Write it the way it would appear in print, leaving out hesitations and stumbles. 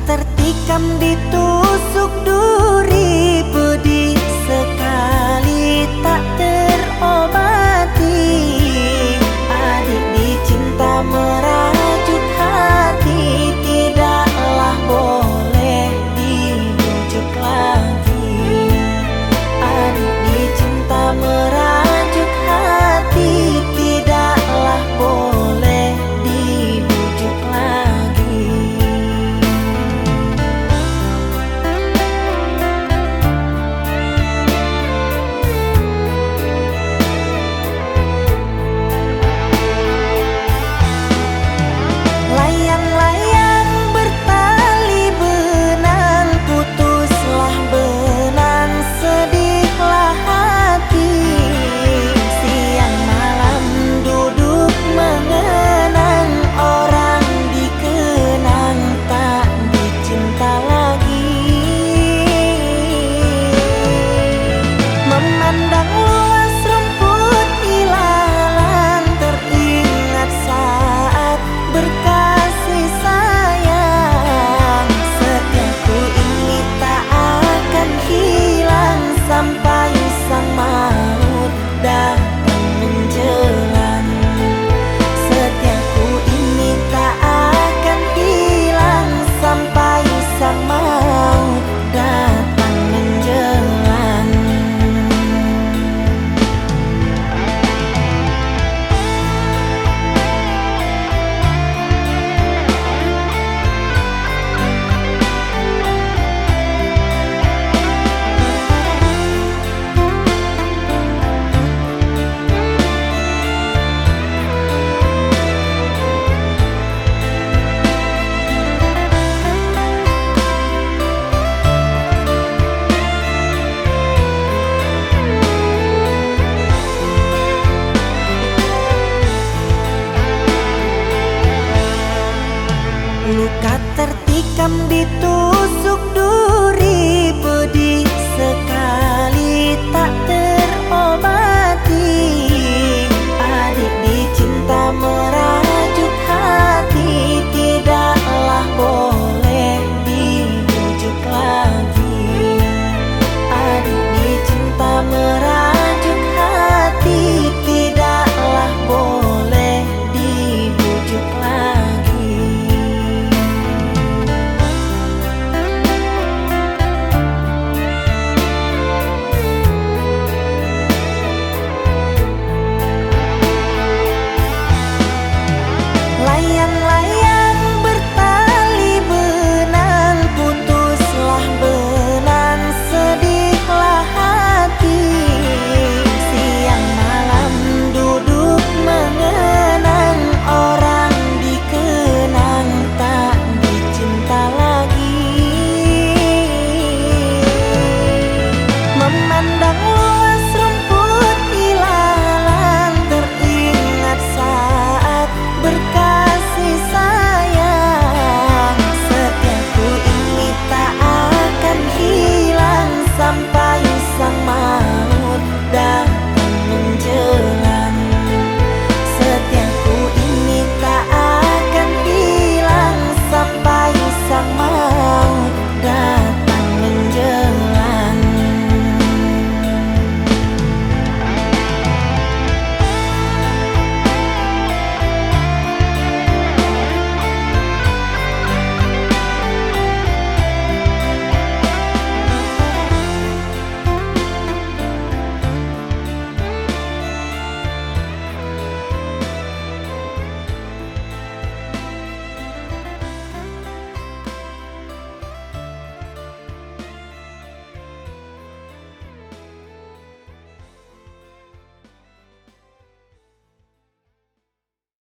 tertikam ditusuk duri, pedih sekali tak terobati. Adik dicinta merajuk hati, tidaklah boleh dibujuk lagi. Adik dicinta merajuk hati, tidaklah boleh dibujuk lagi. Layang-layang bertali benang, putuslah benang, sedihlah hati. Siang malam duduk mengenang, orang dikenang tak dicinta lagi. Memandang luas rumput ilalang, teringat saat berkasih sayang. Setiaku ini tak akan hilang sampai sang maut datang menjelang. Setiaku ini tak akan hilang sampai sang maut datang menjelang. Luka tertikam ditusuk duri, pedih sekali.